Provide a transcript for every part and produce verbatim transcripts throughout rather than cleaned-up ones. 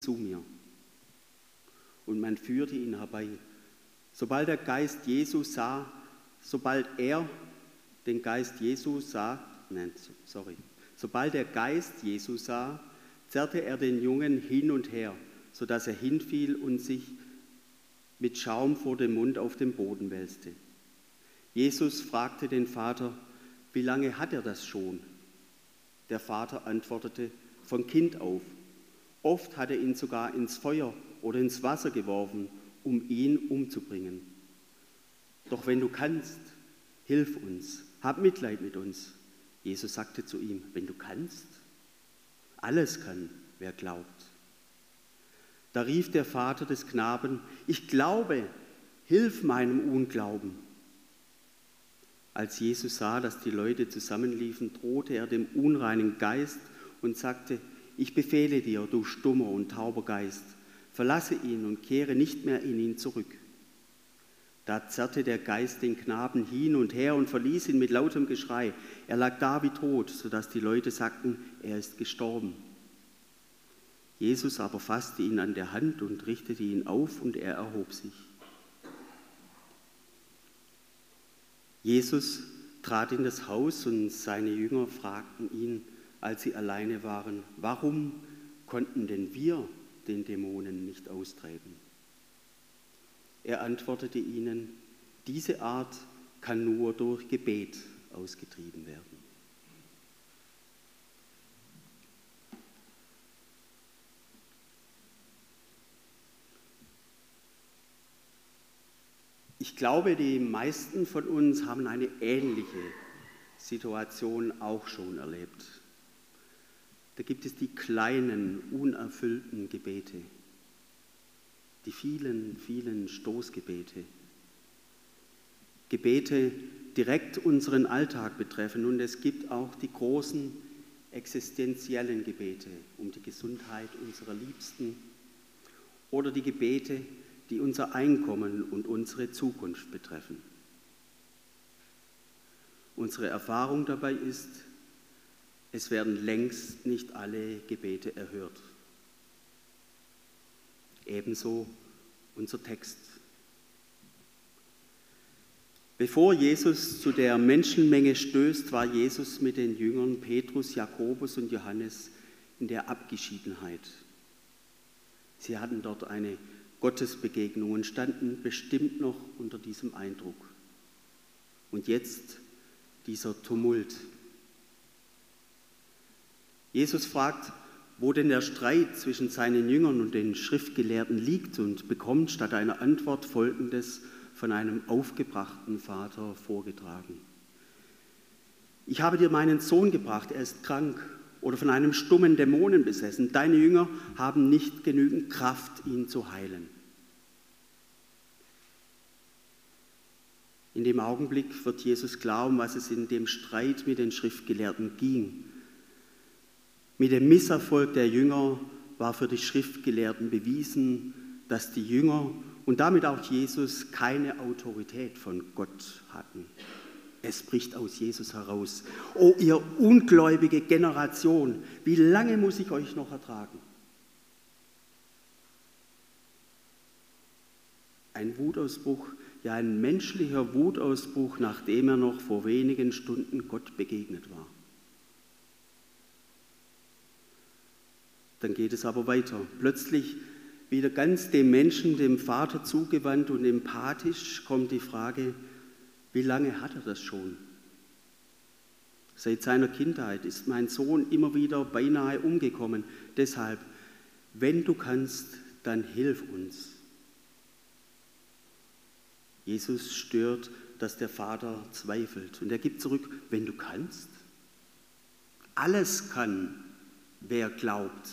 zu mir. Und man führte ihn herbei. Sobald der Geist Jesu sah, sobald er den Geist Jesu sah, nein, sorry, sobald der Geist Jesu sah, zerrte er den Jungen hin und her, sodass er hinfiel und sich mit Schaum vor dem Mund auf den Boden wälzte. Jesus fragte den Vater, wie lange hat er das schon? Der Vater antwortete, von Kind auf. Oft hat er ihn sogar ins Feuer oder ins Wasser geworfen, um ihn umzubringen. Doch wenn du kannst, hilf uns, hab Mitleid mit uns. Jesus sagte zu ihm, wenn du kannst, alles kann, wer glaubt. Da rief der Vater des Knaben, ich glaube, hilf meinem Unglauben. Als Jesus sah, dass die Leute zusammenliefen, drohte er dem unreinen Geist und sagte, ich befehle dir, du stummer und tauber Geist, verlasse ihn und kehre nicht mehr in ihn zurück. Da zerrte der Geist den Knaben hin und her und verließ ihn mit lautem Geschrei. Er lag da wie tot, sodass die Leute sagten, er ist gestorben. Jesus aber fasste ihn an der Hand und richtete ihn auf und er erhob sich. Jesus trat in das Haus und seine Jünger fragten ihn, als sie alleine waren, warum konnten denn wir den Dämonen nicht austreiben? Er antwortete ihnen, diese Art kann nur durch Gebet ausgetrieben werden. Ich glaube, die meisten von uns haben eine ähnliche Situation auch schon erlebt. Da gibt es die kleinen, unerfüllten Gebete, die vielen, vielen Stoßgebete. Gebete direkt unseren Alltag betreffen und es gibt auch die großen existenziellen Gebete um die Gesundheit unserer Liebsten oder die Gebete, die unser Einkommen und unsere Zukunft betreffen. Unsere Erfahrung dabei ist, es werden längst nicht alle Gebete erhört. Ebenso unser Text. Bevor Jesus zu der Menschenmenge stößt, war Jesus mit den Jüngern Petrus, Jakobus und Johannes in der Abgeschiedenheit. Sie hatten dort eine Gottesbegegnung und standen bestimmt noch unter diesem Eindruck. Und jetzt dieser Tumult. Jesus fragt, wo denn der Streit zwischen seinen Jüngern und den Schriftgelehrten liegt und bekommt statt einer Antwort Folgendes von einem aufgebrachten Vater vorgetragen. Ich habe dir meinen Sohn gebracht, er ist krank oder von einem stummen Dämonen besessen. Deine Jünger haben nicht genügend Kraft, ihn zu heilen. In dem Augenblick wird Jesus klar, um was es in dem Streit mit den Schriftgelehrten ging. Mit dem Misserfolg der Jünger war für die Schriftgelehrten bewiesen, dass die Jünger und damit auch Jesus keine Autorität von Gott hatten. Es bricht aus Jesus heraus. O ihr ungläubige Generation, wie lange muss ich euch noch ertragen? Ein Wutausbruch, ja ein menschlicher Wutausbruch, nachdem er noch vor wenigen Stunden Gott begegnet war. Dann geht es aber weiter. Plötzlich wieder ganz dem Menschen, dem Vater zugewandt und empathisch kommt die Frage, wie lange hat er das schon? Seit seiner Kindheit ist mein Sohn immer wieder beinahe umgekommen. Deshalb, wenn du kannst, dann hilf uns. Jesus stört, dass der Vater zweifelt und er gibt zurück, wenn du kannst. Alles kann, wer glaubt.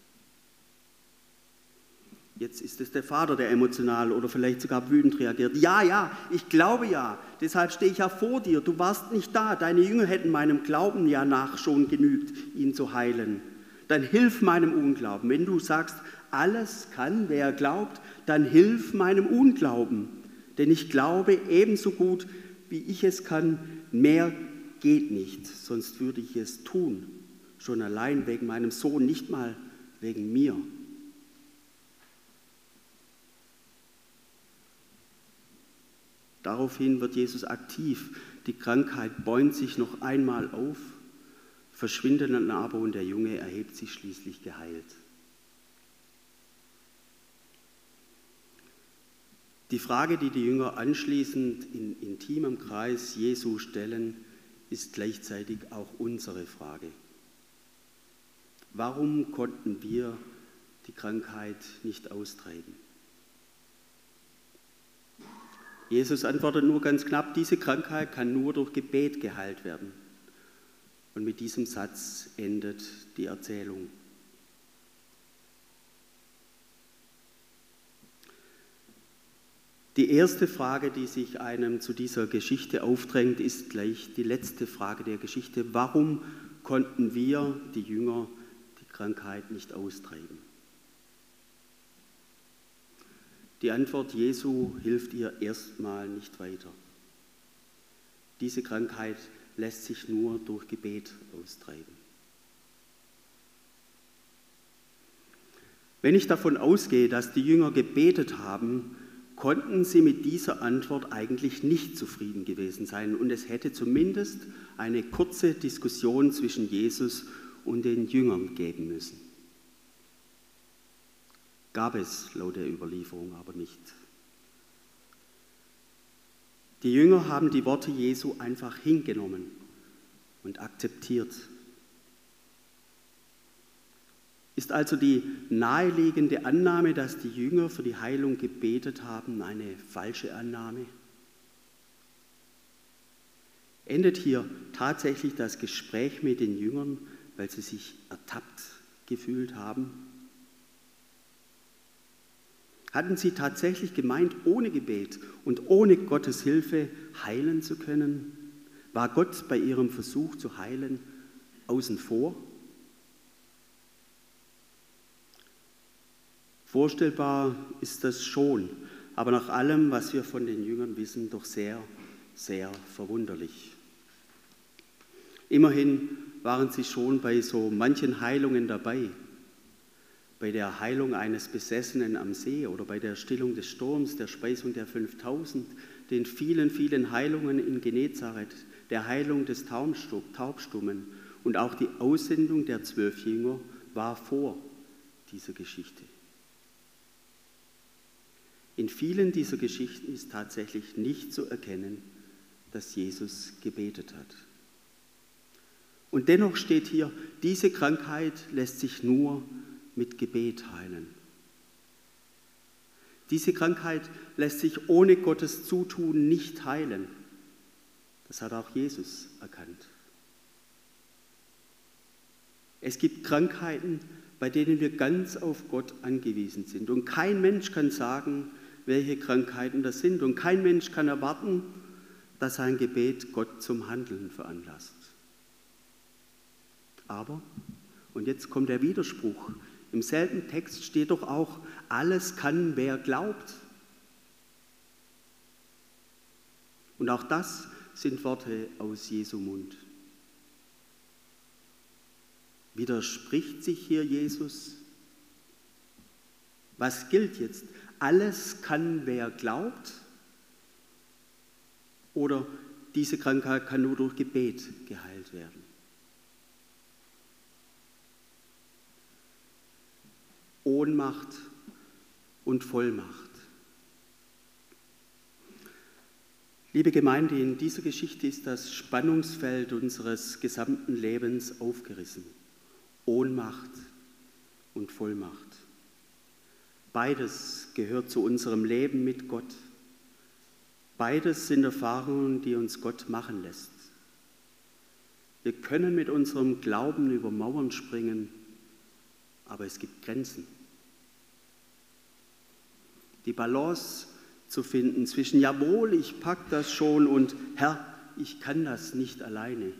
Jetzt ist es der Vater, der emotional oder vielleicht sogar wütend reagiert. Ja, ja, ich glaube ja, deshalb stehe ich ja vor dir. Du warst nicht da, deine Jünger hätten meinem Glauben ja nach schon genügt, ihn zu heilen. Dann hilf meinem Unglauben. Wenn du sagst, alles kann, wer glaubt, dann hilf meinem Unglauben. Denn ich glaube ebenso gut, wie ich es kann, mehr geht nicht, sonst würde ich es tun. Schon allein wegen meinem Sohn, nicht mal wegen mir. Daraufhin wird Jesus aktiv. Die Krankheit bäumt sich noch einmal auf, verschwindet dann aber und der Junge erhebt sich schließlich geheilt. Die Frage, die die Jünger anschließend in intimem Kreis Jesu stellen, ist gleichzeitig auch unsere Frage. Warum konnten wir die Krankheit nicht austreiben? Jesus antwortet nur ganz knapp, diese Krankheit kann nur durch Gebet geheilt werden. Und mit diesem Satz endet die Erzählung. Die erste Frage, die sich einem zu dieser Geschichte aufdrängt, ist gleich die letzte Frage der Geschichte. Warum konnten wir, die Jünger, die Krankheit nicht austreiben? Die Antwort Jesu hilft ihr erstmal nicht weiter. Diese Krankheit lässt sich nur durch Gebet austreiben. Wenn ich davon ausgehe, dass die Jünger gebetet haben, konnten sie mit dieser Antwort eigentlich nicht zufrieden gewesen sein. Und es hätte zumindest eine kurze Diskussion zwischen Jesus und den Jüngern geben müssen. Gab es laut der Überlieferung aber nicht. Die Jünger haben die Worte Jesu einfach hingenommen und akzeptiert. Ist also die naheliegende Annahme, dass die Jünger für die Heilung gebetet haben, eine falsche Annahme? Endet hier tatsächlich das Gespräch mit den Jüngern, weil sie sich ertappt gefühlt haben? Hatten sie tatsächlich gemeint, ohne Gebet und ohne Gottes Hilfe heilen zu können? War Gott bei ihrem Versuch zu heilen außen vor? Vorstellbar ist das schon, aber nach allem, was wir von den Jüngern wissen, doch sehr, sehr verwunderlich. Immerhin waren sie schon bei so manchen Heilungen dabei. Bei der Heilung eines Besessenen am See oder bei der Stillung des Sturms, der Speisung der fünftausend, den vielen, vielen Heilungen in Genezareth, der Heilung des Taubstummen und auch die Aussendung der zwölf Jünger war vor dieser Geschichte. In vielen dieser Geschichten ist tatsächlich nicht zu erkennen, dass Jesus gebetet hat. Und dennoch steht hier, diese Krankheit lässt sich nur mit Gebet heilen. Diese Krankheit lässt sich ohne Gottes Zutun nicht heilen. Das hat auch Jesus erkannt. Es gibt Krankheiten, bei denen wir ganz auf Gott angewiesen sind. Und kein Mensch kann sagen, welche Krankheiten das sind. Und kein Mensch kann erwarten, dass sein Gebet Gott zum Handeln veranlasst. Aber, und jetzt kommt der Widerspruch, im selben Text steht doch auch, alles kann, wer glaubt. Und auch das sind Worte aus Jesu Mund. Widerspricht sich hier Jesus? Was gilt jetzt? Alles kann, wer glaubt? Oder diese Krankheit kann nur durch Gebet geheilt werden? Ohnmacht und Vollmacht. Liebe Gemeinde, in dieser Geschichte ist das Spannungsfeld unseres gesamten Lebens aufgerissen. Ohnmacht und Vollmacht. Beides gehört zu unserem Leben mit Gott. Beides sind Erfahrungen, die uns Gott machen lässt. Wir können mit unserem Glauben über Mauern springen, aber es gibt Grenzen. Die Balance zu finden zwischen jawohl, ich pack das schon und Herr, ich kann das nicht alleine.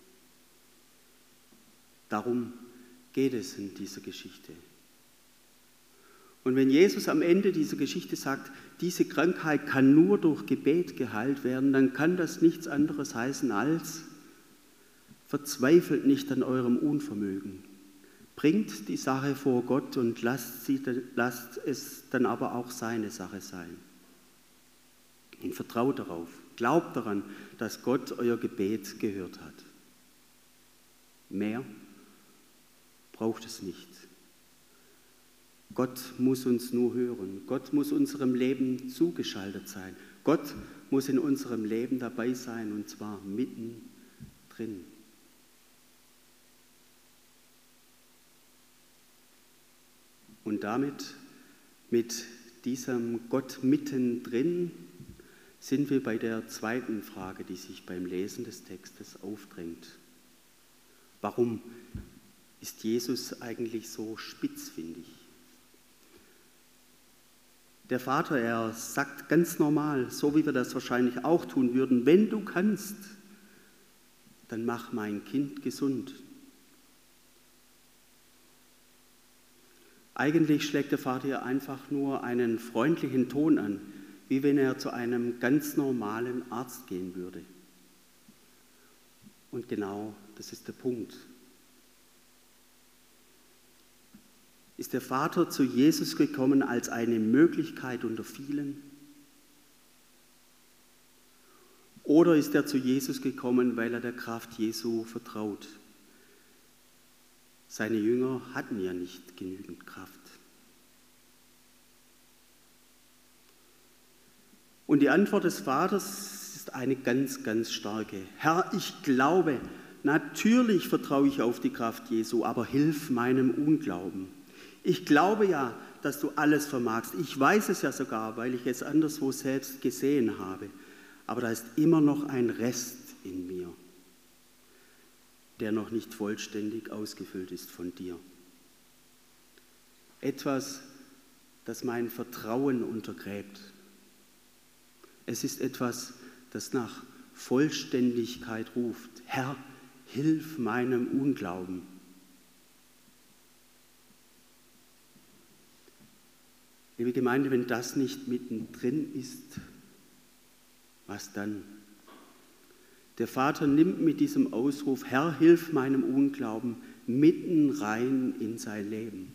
Darum geht es in dieser Geschichte. Und wenn Jesus am Ende dieser Geschichte sagt, diese Krankheit kann nur durch Gebet geheilt werden, dann kann das nichts anderes heißen als, verzweifelt nicht an eurem Unvermögen. Bringt die Sache vor Gott und lasst, sie, lasst es dann aber auch seine Sache sein. Und vertraut darauf. Glaubt daran, dass Gott euer Gebet gehört hat. Mehr braucht es nicht. Gott muss uns nur hören. Gott muss unserem Leben zugeschaltet sein. Gott muss in unserem Leben dabei sein, und zwar mittendrin. Und damit, mit diesem Gott mittendrin, sind wir bei der zweiten Frage, die sich beim Lesen des Textes aufdrängt. Warum ist Jesus eigentlich so spitzfindig? Der Vater, er sagt ganz normal, so wie wir das wahrscheinlich auch tun würden, wenn du kannst, dann mach mein Kind gesund. Eigentlich schlägt der Vater hier einfach nur einen freundlichen Ton an, wie wenn er zu einem ganz normalen Arzt gehen würde. Und genau das ist der Punkt. Ist der Vater zu Jesus gekommen als eine Möglichkeit unter vielen? Oder ist er zu Jesus gekommen, weil er der Kraft Jesu vertraut? Seine Jünger hatten ja nicht genügend Kraft. Und die Antwort des Vaters ist eine ganz, ganz starke. Herr, ich glaube, natürlich vertraue ich auf die Kraft Jesu, aber hilf meinem Unglauben. Ich glaube ja, dass du alles vermagst. Ich weiß es ja sogar, weil ich es anderswo selbst gesehen habe. Aber da ist immer noch ein Rest in mir, der noch nicht vollständig ausgefüllt ist von dir. Etwas, das mein Vertrauen untergräbt. Es ist etwas, das nach Vollständigkeit ruft. Herr, hilf meinem Unglauben. Liebe Gemeinde, wenn das nicht mittendrin ist, was dann? Der Vater nimmt mit diesem Ausruf, Herr, hilf meinem Unglauben, mitten rein in sein Leben.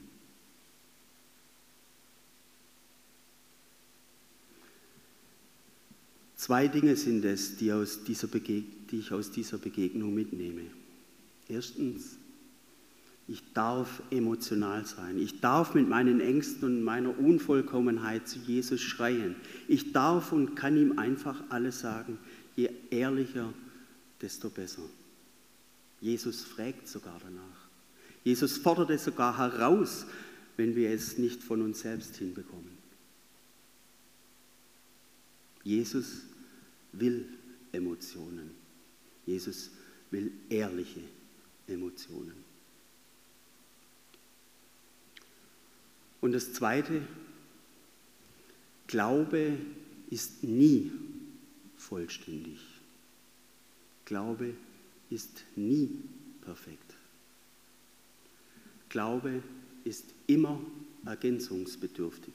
Zwei Dinge sind es, die, aus dieser Begeg- die ich aus dieser Begegnung mitnehme. Erstens, ich darf emotional sein. Ich darf mit meinen Ängsten und meiner Unvollkommenheit zu Jesus schreien. Ich darf und kann ihm einfach alles sagen. Je ehrlicher, desto besser. Jesus fragt sogar danach. Jesus fordert es sogar heraus, wenn wir es nicht von uns selbst hinbekommen. Jesus will Emotionen. Jesus will ehrliche Emotionen. Und das Zweite, Glaube ist nie vollständig. Glaube ist nie perfekt. Glaube ist immer ergänzungsbedürftig.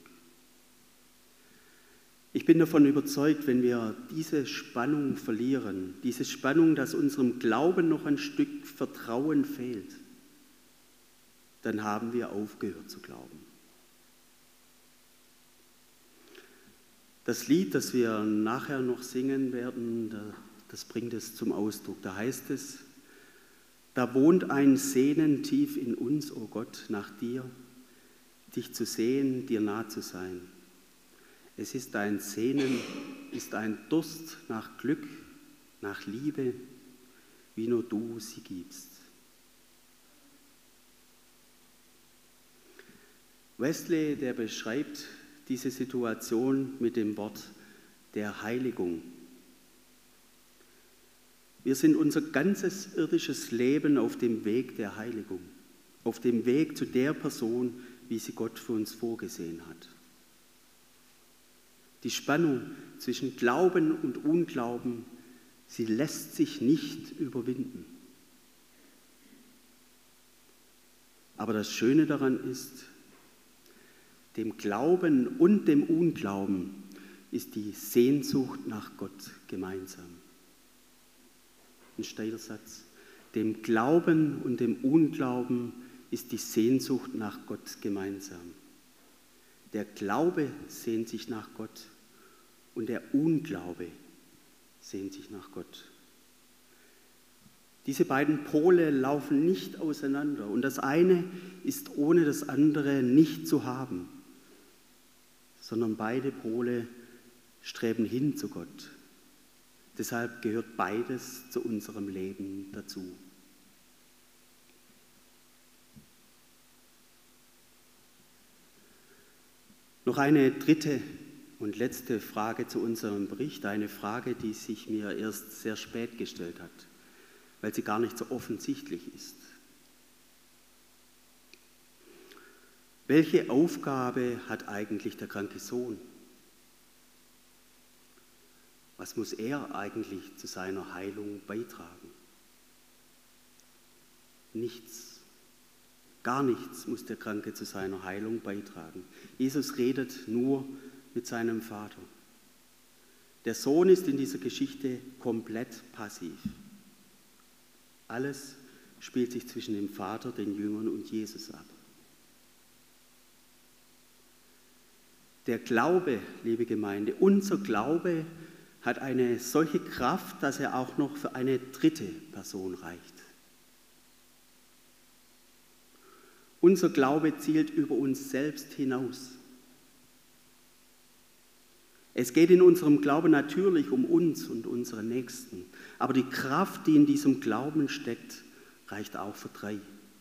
Ich bin davon überzeugt, wenn wir diese Spannung verlieren, diese Spannung, dass unserem Glauben noch ein Stück Vertrauen fehlt, dann haben wir aufgehört zu glauben. Das Lied, das wir nachher noch singen werden, das bringt es zum Ausdruck. Da heißt es, da wohnt ein Sehnen tief in uns, o Gott, nach dir, dich zu sehen, dir nah zu sein. Es ist ein Sehnen, ist ein Durst nach Glück, nach Liebe, wie nur du sie gibst. Wesley, der beschreibt diese Situation mit dem Wort der Heiligung. Wir sind unser ganzes irdisches Leben auf dem Weg der Heiligung, auf dem Weg zu der Person, wie sie Gott für uns vorgesehen hat. Die Spannung zwischen Glauben und Unglauben, sie lässt sich nicht überwinden. Aber das Schöne daran ist, dem Glauben und dem Unglauben ist die Sehnsucht nach Gott gemeinsam. Ein steiler Satz. Dem Glauben und dem Unglauben ist die Sehnsucht nach Gott gemeinsam. Der Glaube sehnt sich nach Gott und der Unglaube sehnt sich nach Gott. Diese beiden Pole laufen nicht auseinander und das eine ist ohne das andere nicht zu haben, sondern beide Pole streben hin zu Gott. Deshalb gehört beides zu unserem Leben dazu. Noch eine dritte und letzte Frage zu unserem Bericht, eine Frage, die sich mir erst sehr spät gestellt hat, weil sie gar nicht so offensichtlich ist. Welche Aufgabe hat eigentlich der kranke Sohn? Was muss er eigentlich zu seiner Heilung beitragen? Nichts. Gar nichts muss der Kranke zu seiner Heilung beitragen. Jesus redet nur mit seinem Vater. Der Sohn ist in dieser Geschichte komplett passiv. Alles spielt sich zwischen dem Vater, den Jüngern und Jesus ab. Der Glaube, liebe Gemeinde, unser Glaube hat eine solche Kraft, dass er auch noch für eine dritte Person reicht. Unser Glaube zielt über uns selbst hinaus. Es geht in unserem Glauben natürlich um uns und unsere Nächsten, aber die Kraft, die in diesem Glauben steckt, reicht auch für drei.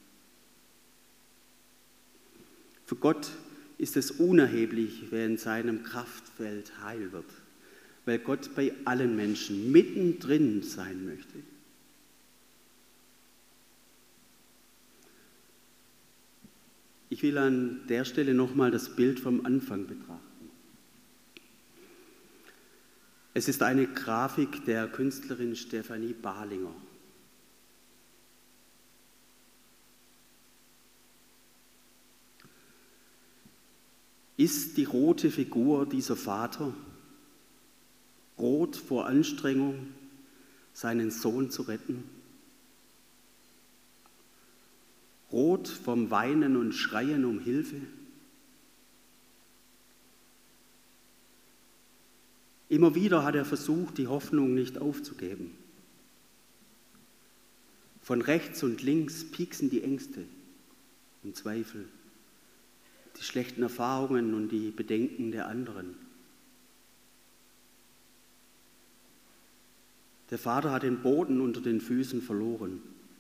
Für Gott ist es unerheblich, wer in seinem Kraftfeld heil wird, weil Gott bei allen Menschen mittendrin sein möchte. Ich will an der Stelle nochmal das Bild vom Anfang betrachten. Es ist eine Grafik der Künstlerin Stefanie Bahlinger. Ist die rote Figur dieser Vater rot vor Anstrengung, seinen Sohn zu retten? Rot vom Weinen und Schreien um Hilfe? Immer wieder hat er versucht, die Hoffnung nicht aufzugeben. Von rechts und links pieksen die Ängste und Zweifel, die schlechten Erfahrungen und die Bedenken der anderen. Der Vater hat den Boden unter den Füßen verloren.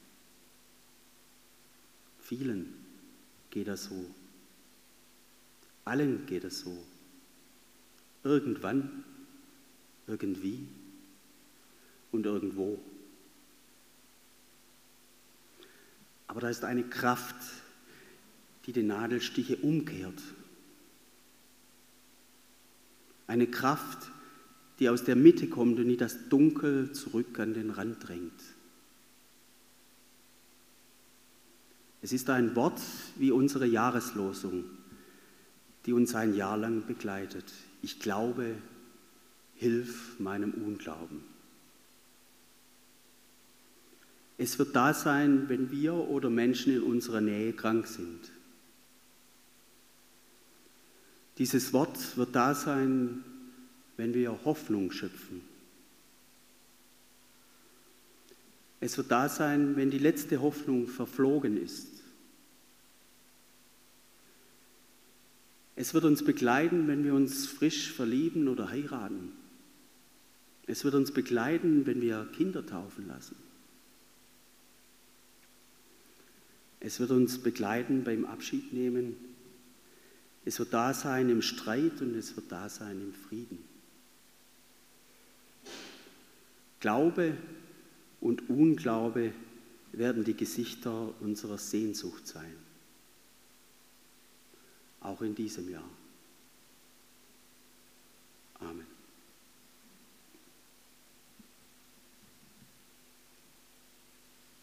Vielen geht das so. Allen geht es so. Irgendwann, irgendwie und irgendwo. Aber da ist eine Kraft, die die Nadelstiche umkehrt. Eine Kraft, die aus der Mitte kommt und die das Dunkel zurück an den Rand drängt. Es ist ein Wort wie unsere Jahreslosung, die uns ein Jahr lang begleitet. Ich glaube, hilf meinem Unglauben. Es wird da sein, wenn wir oder Menschen in unserer Nähe krank sind. Dieses Wort wird da sein, wenn wir Hoffnung schöpfen. Es wird da sein, wenn die letzte Hoffnung verflogen ist. Es wird uns begleiten, wenn wir uns frisch verlieben oder heiraten. Es wird uns begleiten, wenn wir Kinder taufen lassen. Es wird uns begleiten beim Abschied nehmen. Es wird da sein im Streit und es wird da sein im Frieden. Glaube und Unglaube werden die Gesichter unserer Sehnsucht sein. Auch in diesem Jahr.